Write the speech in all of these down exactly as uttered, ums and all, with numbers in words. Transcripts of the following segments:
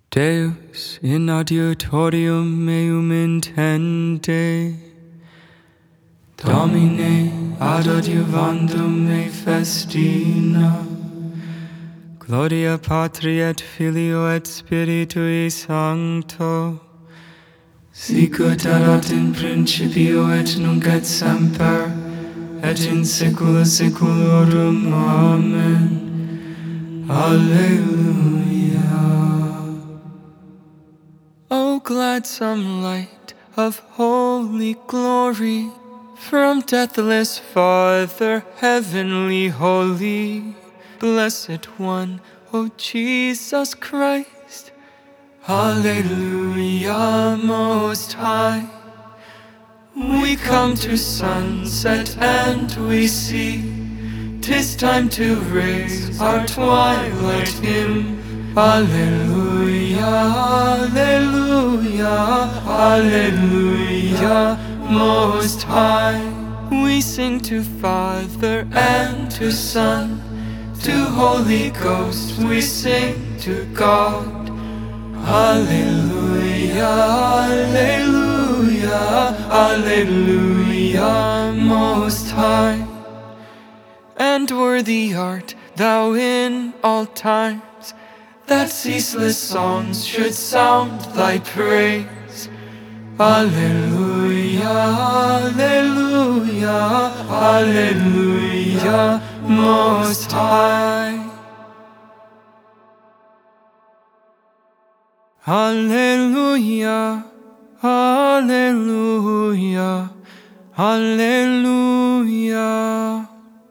Deus in adiutorium meum intende, Domine ad adiuvandum me festina, Gloria Patri et Filio et Spiritui Sancto, sicut erat in principio et nunc et semper, et in saecula saeculorum. Amen. Alleluia. O gladsome light of holy glory, from deathless Father, heavenly holy, blessed one, O Jesus Christ. Alleluia, most high. We come to sunset and we see 'tis time to raise our twilight hymn. Alleluia, alleluia, alleluia, most high. We sing to Father and to Son, to Holy Ghost we sing to God. Alleluia, alleluia, alleluia, most high. And worthy art thou in all times, that ceaseless songs should sound thy praise. Alleluia, alleluia, alleluia, most high. Alleluia, alleluia, alleluia.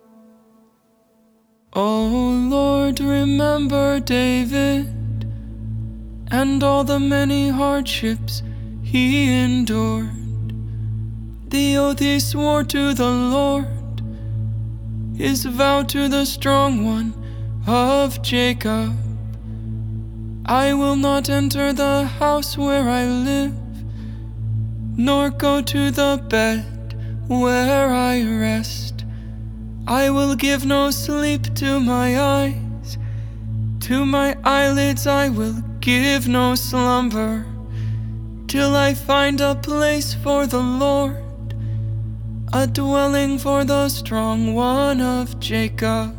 O Lord, remember David and all the many hardships he endured. The oath he swore to the Lord, his vow to the strong one of Jacob. I will not enter the house where I live, nor go to the bed where I rest. I will give no sleep to my eyes, to my eyelids I will give no slumber, till I find a place for the Lord, a dwelling for the strong one of Jacob.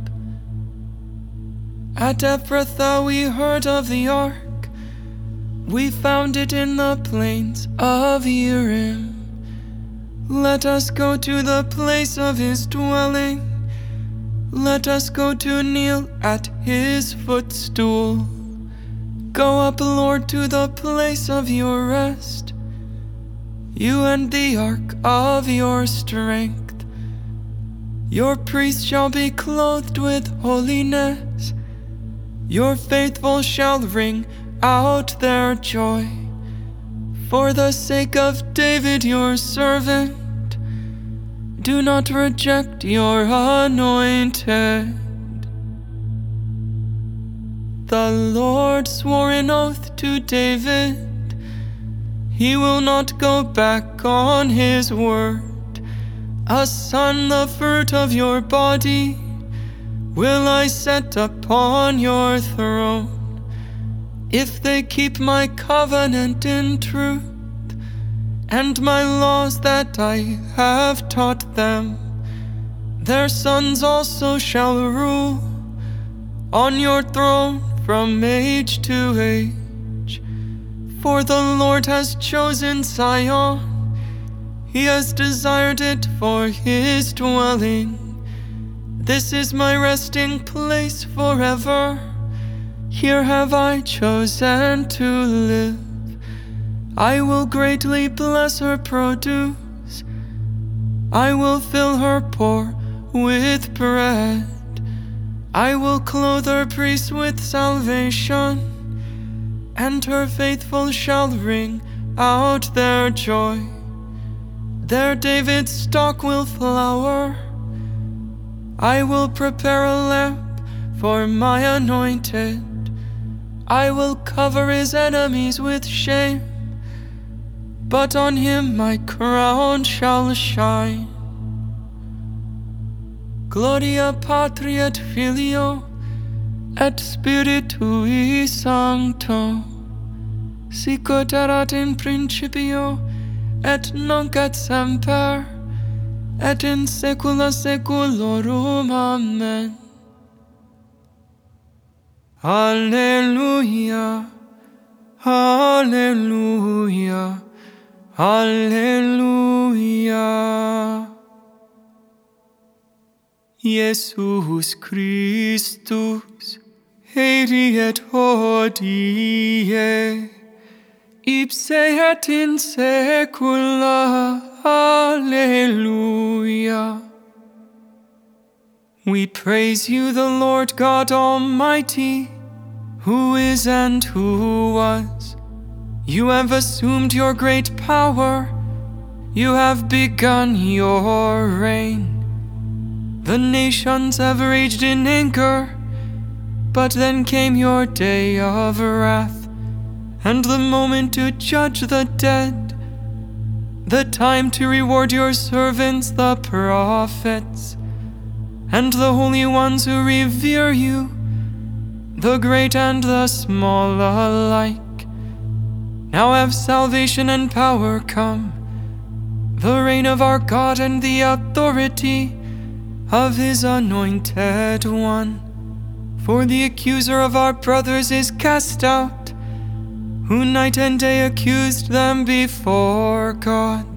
At Ephrathah we heard of the ark, we found it in the plains of Urim. Let us go to the place of his dwelling, let us go to kneel at his footstool. Go up, Lord, to the place of your rest, you and the ark of your strength. Your priests shall be clothed with holiness, your faithful shall ring out their joy. For the sake of David your servant, do not reject your anointed. The Lord swore an oath to David, he will not go back on his word. A son, the fruit of your body, will I set upon your throne. If they keep my covenant in truth, and my laws that I have taught them, their sons also shall rule on your throne from age to age. For the Lord has chosen Zion, he has desired it for his dwelling. This is my resting place forever, here have I chosen to live. I will greatly bless her produce, I will fill her poor with bread. I will clothe her priests with salvation, and her faithful shall ring out their joy. There David's stock will flower, I will prepare a lamp for my anointed. I will cover his enemies with shame, but on him my crown shall shine. Gloria Patri et Filio et Spiritui Sancto. sic ut erat in principio, et nunc et semper, et in saecula saeculorum. Amen. Alleluia, Alleluia, Alleluia. Iesus Christus, heri et hodie, ipse et in saecula. Alleluia. We praise you, the Lord God Almighty, who is and who was. You have assumed your great power. You have begun your reign. The nations have raged in anger, but then came your day of wrath, and the moment to judge the dead, the time to reward your servants, the prophets, and the holy ones who revere you, the great and the small alike. Now have salvation and power come, the reign of our God and the authority of his anointed one. For the accuser of our brothers is cast out, who night and day accused them before God.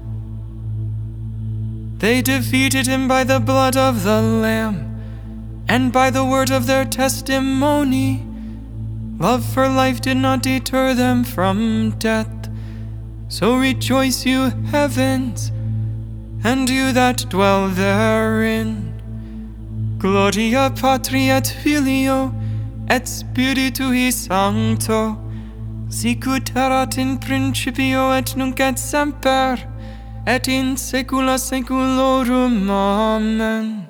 They defeated him by the blood of the Lamb, and by the word of their testimony. Love for life did not deter them from death. So rejoice, you heavens, and you that dwell therein. Gloria Patri et Filio, et Spiritui Sancto, sic ut erat in principio et nunc et semper, et in saecula saeculorum. Amen.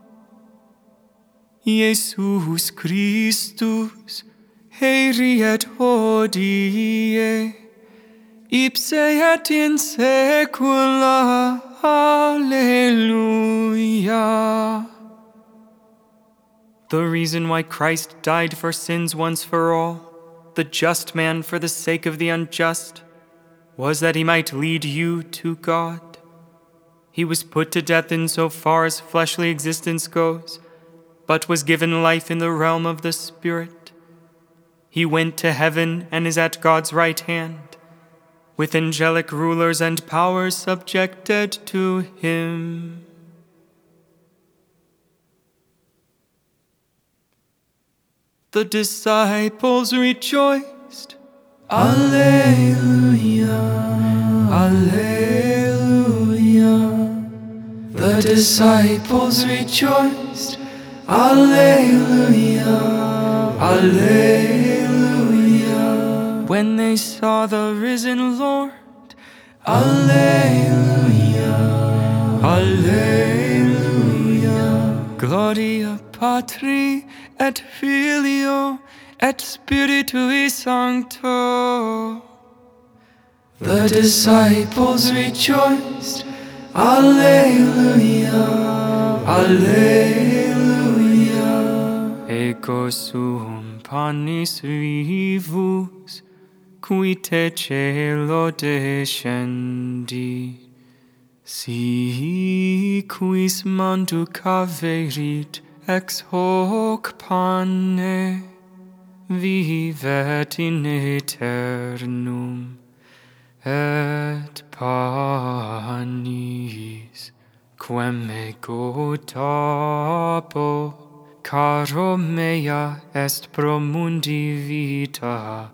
Iesus Christus, heri et hodie, ipse et in saecula. Alleluia. The reason why Christ died for sins once for all, the just man for the sake of the unjust, was that he might lead you to God. He was put to death in so far as fleshly existence goes, but was given life in the realm of the Spirit. He went to heaven and is at God's right hand, with angelic rulers and powers subjected to him. The disciples rejoiced. Alleluia, Alleluia. The disciples rejoiced. Alleluia, Alleluia. When they saw the risen Lord. Alleluia, Alleluia. Gloria Patri et Filio et Spiritui Sancto. The disciples rejoiced. Alleluia, Alleluia. Ego sum panis vivus, qui te celo descendi, si quis manducaverit ex hoc pane, vivet in aeternum, et panis, quem ego tapo, caro mea est pro mundi vita.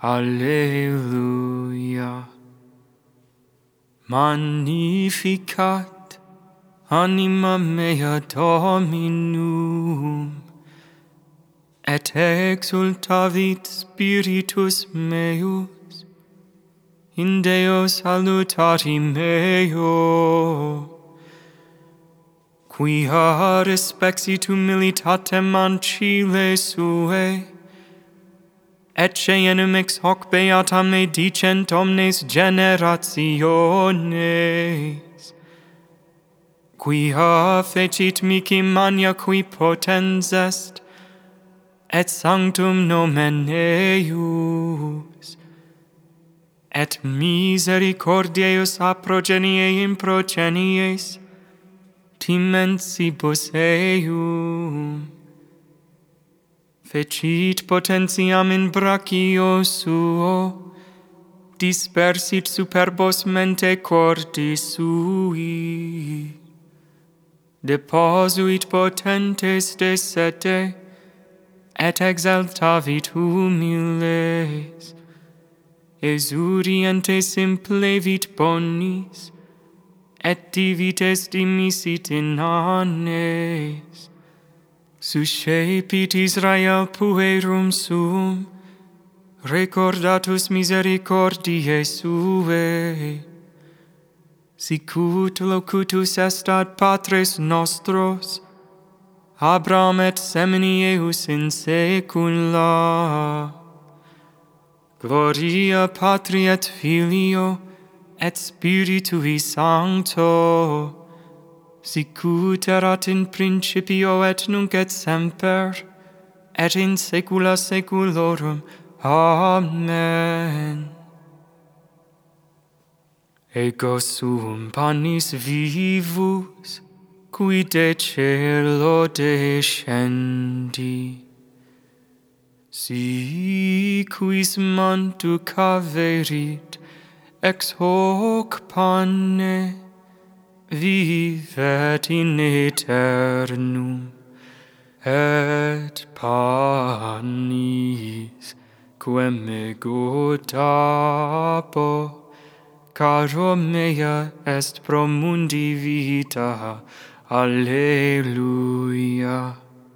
Alleluia. Magnificat anima mea Dominum, et exultavit spiritus meus in Deo salutari meo, quia respexit humilitatem ancile suae, ecce enim hoc beata me dicent omnes generationes, quia fecit mihi mania qui potens est, et sanctum nomen eius, et misericordiae eius a progenie in progenies, timensibus eium. Fecit potentiam in brachio suo, dispersit superbos mente cordis sui. Deposuit potentes de sete, et exaltavit humiles. Exurientes implevit bonis, et divites dimisit in annes. Suscepit Israel puerum suum, recordatus misericordiae suae. Sicut locutus est ad patres nostros, Abraham et semini eius in saecula. Gloria Patri et Filio, et Spiritui Sancto, sicut erat in principio et nunc et semper, et in saecula saeculorum. Amen. Ego sum panis vivus, qui de cielo descendi, si quis mantu caverit ex hoc pane, vivet in aeternum, et panis quem ego dapo, caro mea est pro mundi vita. Alleluia.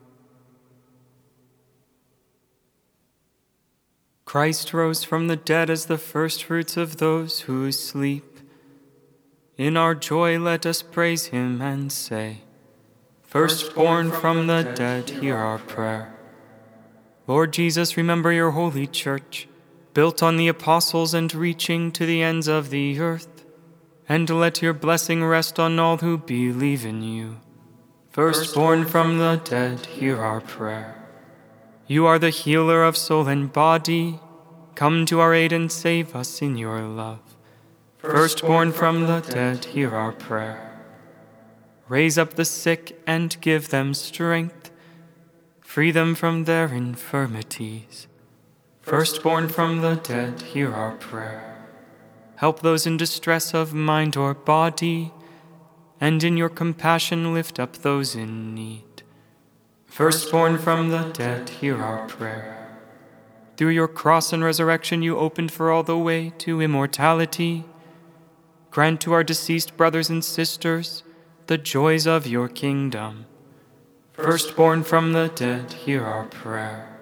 Christ rose from the dead as the firstfruits of those who sleep. In our joy let us praise him and say, Firstborn from the dead, hear our prayer. Lord Jesus, remember your holy church, built on the apostles and reaching to the ends of the earth, and let your blessing rest on all who believe in you. Firstborn from the dead, hear our prayer. You are the healer of soul and body. Come to our aid and save us in your love. Firstborn from the dead, hear our prayer. Raise up the sick and give them strength. Free them from their infirmities. Firstborn from the dead, hear our prayer. Help those in distress of mind or body, and in your compassion lift up those in need. Firstborn from the dead, hear our prayer. Through your cross and resurrection you opened for all the way to immortality. Grant to our deceased brothers and sisters the joys of your kingdom. Firstborn from the dead, hear our prayer.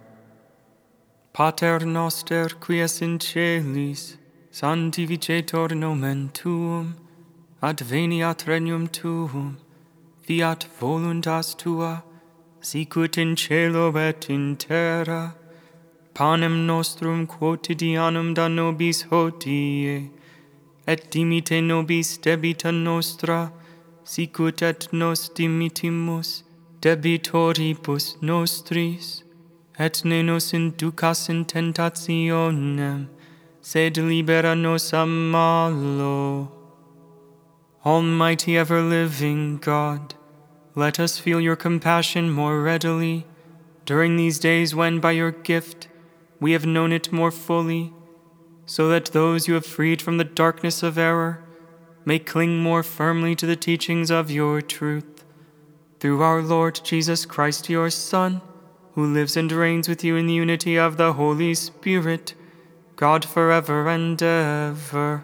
Pater noster, qui es in celis, sanctificetur nomen tuum, adveniat regnum tuum, fiat voluntas tua, sicut in cielo et in terra. Panem nostrum quotidianum da nobis hodie, et dimite nobis debita nostra, sicut et nos dimittimus debitoribus nostris, et ne nos inducas in tentationem, sed libera nos a malo. Almighty ever-living God, let us feel your compassion more readily during these days when, by your gift, we have known it more fully, so that those you have freed from the darkness of error may cling more firmly to the teachings of your truth. Through our Lord Jesus Christ, your Son, who lives and reigns with you in the unity of the Holy Spirit, God forever and ever.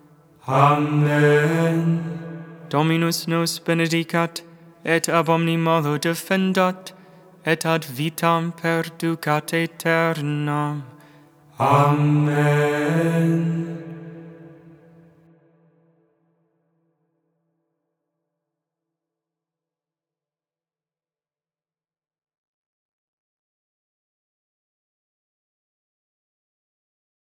Amen. Dominus nos benedicat, et ab omni malo defendat, et ad vitam perducat aeternam. Amen.